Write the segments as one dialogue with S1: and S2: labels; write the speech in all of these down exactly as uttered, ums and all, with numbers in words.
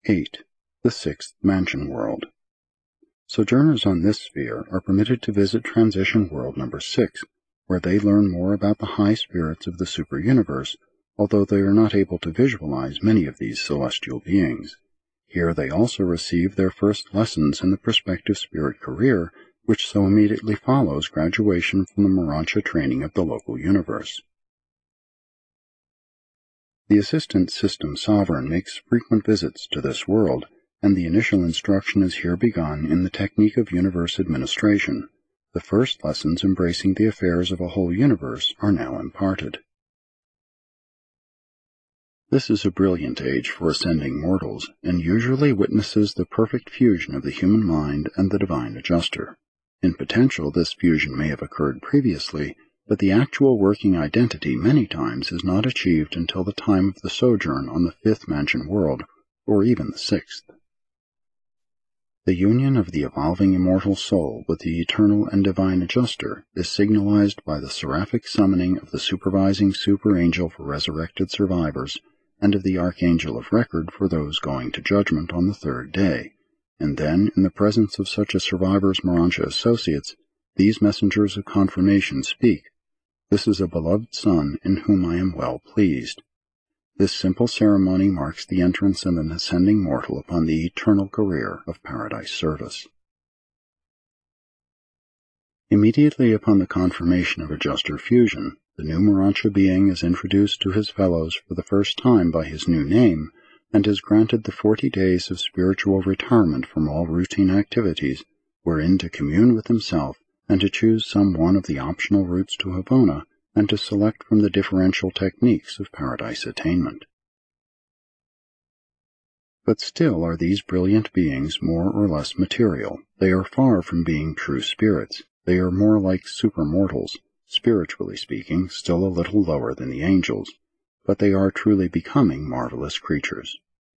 S1: eight. The Sixth Mansion World. Sojourners on this sphere are permitted to visit Transition World number six, where they learn more about the high spirits of the super-universe, although they are not able to visualize many of these celestial beings. Here they also receive their first lessons in the prospective spirit career, which so immediately follows graduation from the Morontia training of the local universe. The Assistant System Sovereign makes frequent visits to this world, and the initial instruction is here begun in the technique of universe administration. The first lessons embracing the affairs of a whole universe are now imparted. This is a brilliant age for ascending mortals, and usually witnesses the perfect fusion of the human mind and the divine adjuster. In potential, this fusion may have occurred previously, but the actual working identity many times is not achieved until the time of the sojourn on the fifth mansion world, or even the sixth. The union of the evolving immortal soul with the eternal and divine adjuster is signalized by the seraphic summoning of the supervising super angel for resurrected survivors and of the archangel of record for those going to judgment on the third day, and then, in the presence of such a survivor's Morontia associates, these messengers of confirmation speak, "This is a beloved son in whom I am well pleased." This simple ceremony marks the entrance of an ascending mortal upon the eternal career of paradise service. Immediately upon the confirmation of adjuster fusion, the new Morontia being is introduced to his fellows for the first time by his new name, and is granted the forty days of spiritual retirement from all routine activities, wherein to commune with himself and to choose some one of the optional routes to Havona, and to select from the differential techniques of paradise attainment. But still are these brilliant beings more or less material. They are far from being true spirits. They are more like supermortals, spiritually speaking, still a little lower than the angels, but they are truly becoming marvelous creatures.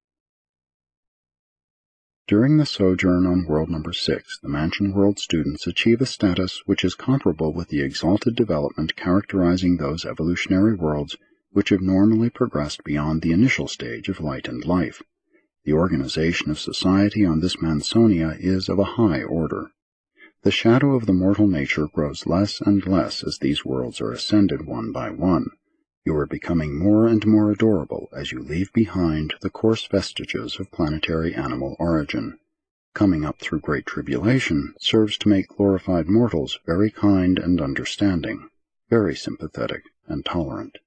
S1: During the sojourn on world number six, the Mansion World students achieve a status which is comparable with the exalted development characterizing those evolutionary worlds which have normally progressed beyond the initial stage of light and life. The organization of society on this Mansonia is of a high order. The shadow of the mortal nature grows less and less as these worlds are ascended one by one. You are becoming more and more adorable as you leave behind the coarse vestiges of planetary animal origin. Coming up through great tribulation serves to make glorified mortals very kind and understanding, very sympathetic and tolerant.